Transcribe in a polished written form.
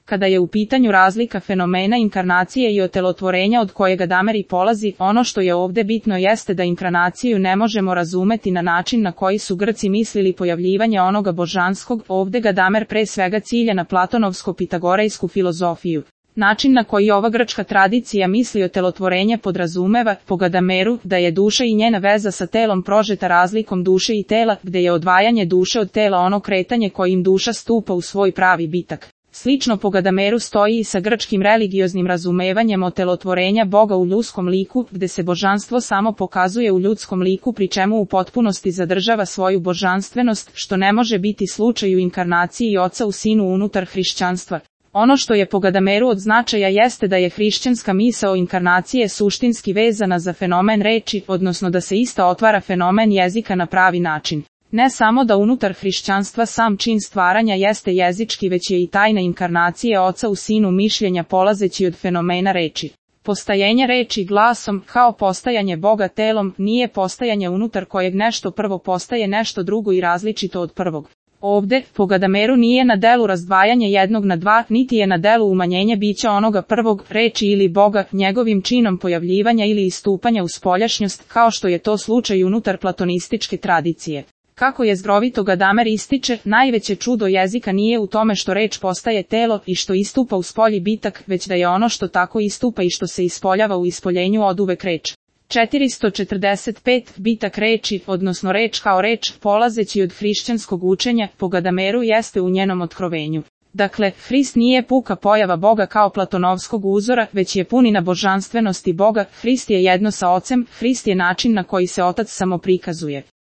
Kada je u pitanju razlika fenomena inkarnacije i otelotvorenja od kojega Gadamer i polazi, ono što je ovde bitno jeste da inkarnaciju ne možemo razumeti na način na koji su Grci mislili pojavljivanje onoga božanskog. Ovde Gadamer pre svega cilja na platonovsko-pitagorejsku filozofiju. Način na koji ova grčka tradicija misli otelotvorenje podrazumeva, po Gadameru, da je duša i njena veza sa telom prožeta razlikom duše i tela, gde je odvajanje duše od tela ono kretanje kojim duša stupa u svoj pravi bitak. Slično po Gadameru stoji i sa grčkim religioznim razumevanjem otelotvorenja Boga u ljudskom liku, gde se božanstvo samo pokazuje u ljudskom liku pri čemu u potpunosti zadržava svoju božanstvenost, što ne može biti slučaj u inkarnaciji Oca u Sinu unutar hrišćanstva. Ono što je po Gadameru od značaja jeste da je hrišćanska misao inkarnacije suštinski vezana za fenomen reči, odnosno da se ista otvara fenomen jezika na pravi način. Ne samo da unutar hrišćanstva sam čin stvaranja jeste jezički, već je i tajna inkarnacije Oca u Sinu mišljenja polazeći od fenomena reči. Postajenje reči glasom, kao postajanje Boga telom, nije postajanje unutar kojeg nešto prvo postaje nešto drugo i različito od prvog. Ovde, po Gadameru nije na delu razdvajanje jednog na dva, niti je na delu umanjenje bića onoga prvog, reči ili Boga, njegovim činom pojavljivanja ili istupanja u spoljašnjost, kao što je to slučaj unutar platonističke tradicije. Kako je zdrovito Gadamer ističe, najveće čudo jezika nije u tome što reč postaje telo i što istupa u spolji bitak, već da je ono što tako istupa i što se ispoljava u ispoljenju oduvek reč. 445. Bitak reči, odnosno reč kao reč, polazeći od hrišćanskog učenja, po Gadameru jeste u njenom otkrovenju. Dakle, Hrist nije puka pojava Boga kao platonovskog uzora, već je punina božanstvenosti Boga. Hrist je jedno sa Ocem, Hrist je način na koji se Otac samo prikazuje.